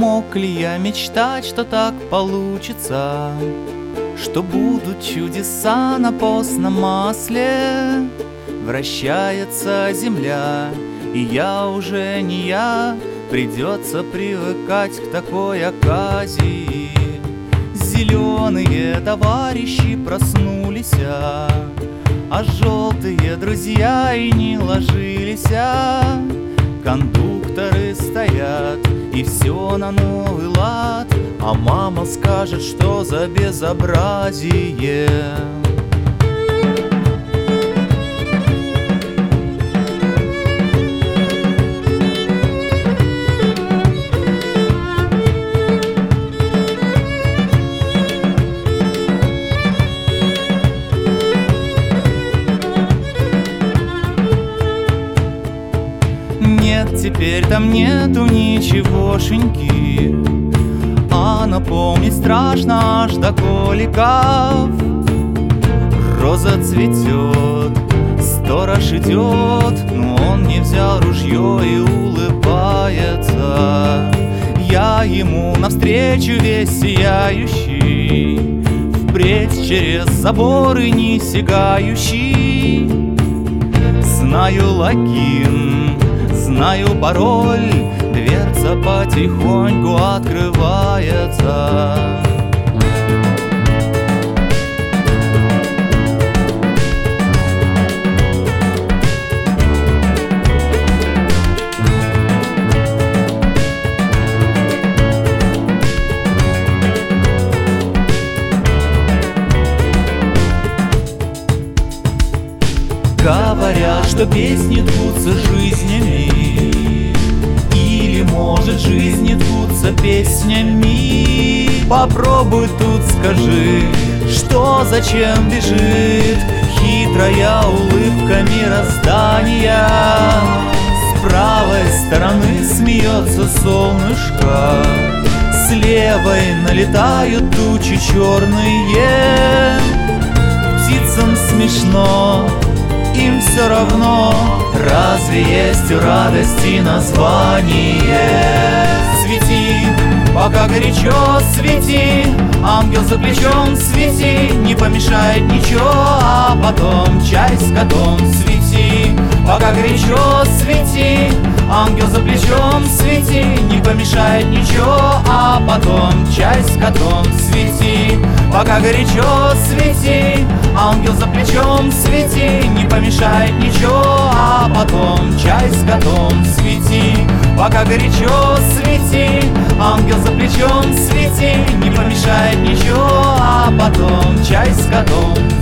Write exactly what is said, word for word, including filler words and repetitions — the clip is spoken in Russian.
Мог ли я мечтать, что так получится, что будут чудеса на постном масле? Вращается земля, и я уже не я, придется привыкать к такой оказии. Зеленые товарищи проснулись, а желтые друзья и не ложились. Кондукторы стоят, и все на новый лад, а мама скажет, что за безобразие. Нет, теперь там нету ничегошеньки, а напомнить страшно аж до коликов. Роза цветет, сторож идет, но он не взял ружье и улыбается. Я ему навстречу весь сияющий, впредь через заборы не сигающий. Знаю логин, знаю пароль, дверца потихоньку открывается. Говорят, что песни ткутся жизнями, или, может, жизни ткутся песнями. Попробуй тут скажи, что зачем бежит хитрая улыбка мироздания. С правой стороны смеется солнышко, с левой налетают тучи черные. Птицам смешно, им все равно, разве есть у радости название? Свети, пока горячо, свети, ангел за плечом, свети, не помешает ничего, а потом чай с котом. Свети, пока горячо, свети, ангел за плечом, свети, не помешает ничего, а потом чай с котом. Свети, пока горячо, свети, ангел за плечом, свети, не помешает ничего, а потом чай с котом. Свети, пока горячо, свети, ангел за плечом, свети, не помешает ничего, а потом чай с котом.